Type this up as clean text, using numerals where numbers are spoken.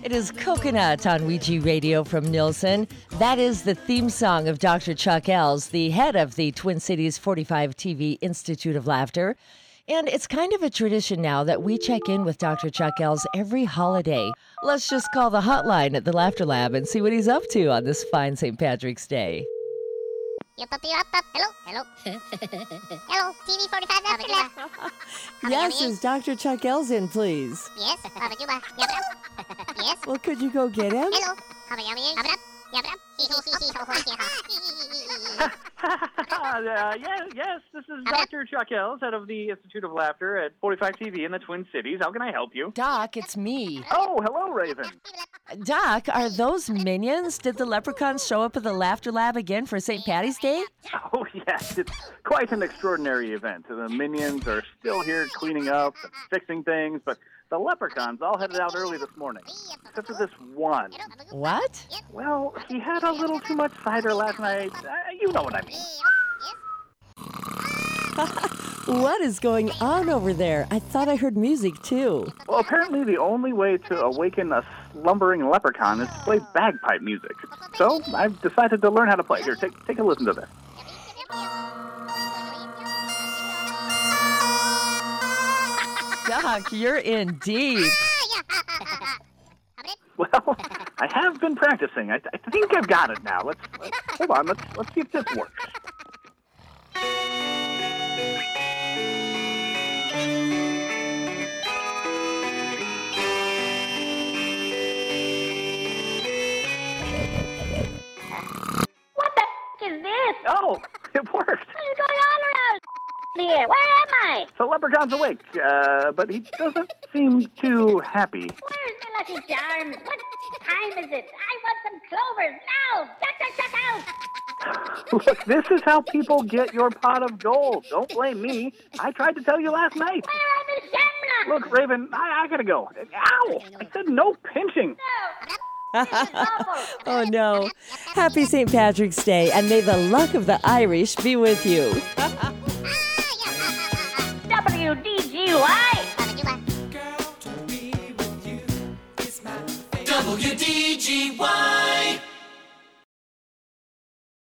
It is Coconut on Ouija Radio from Nielsen. That is the theme song of Dr. Chuck Els, the head of the Twin Cities 45 TV Institute of Laughter. And it's kind of a tradition now that we check in with Dr. Chuck Els every holiday. Let's just call the hotline at the Laughter Lab and see what he's up to on this fine St. Patrick's Day. Hello, hello. Hello, TV 45 Laughter Lab. Yes, is Dr. Chuck Els in, please? Yes, yes. Well, could you go get him? Hello. Yes, this is Dr. Chuck Els, head of the Institute of Laughter at 45 TV in the Twin Cities. How can I help you? Doc, it's me. Oh, hello, Raven. Doc, are those minions? Did the leprechauns show up at the Laughter Lab again for St. Patty's Day? Oh, yes, it's quite an extraordinary event. The minions are still here cleaning up and fixing things, but the leprechauns all headed out early this morning. Except for this one. What? Well, he had a little too much cider last night. You know what I mean. What is going on over there? I thought I heard music, too. Well, apparently the only way to awaken a slumbering leprechaun is to play bagpipe music. So I've decided to learn how to play. Here, take a listen to this. Doc, you're in deep. Well, I have been practicing. I think I've got it now. Let's hold on. Let's see if this works. What the is this? Oh, it worked. What is going on around here? Where am I? So Leprechaun's awake, but he doesn't seem too happy. Where's my lucky charms? What time is it? I want some clovers now! Chuck out! Look, this is how people get your pot of gold. Don't blame me. I tried to tell you last night. Where are Miss Shamrock? Look, Raven, I gotta go. Ow! I said no pinching. No! This is awful. Oh, no. Happy St. Patrick's Day, and may the luck of the Irish be with you. WDGY! WDGY.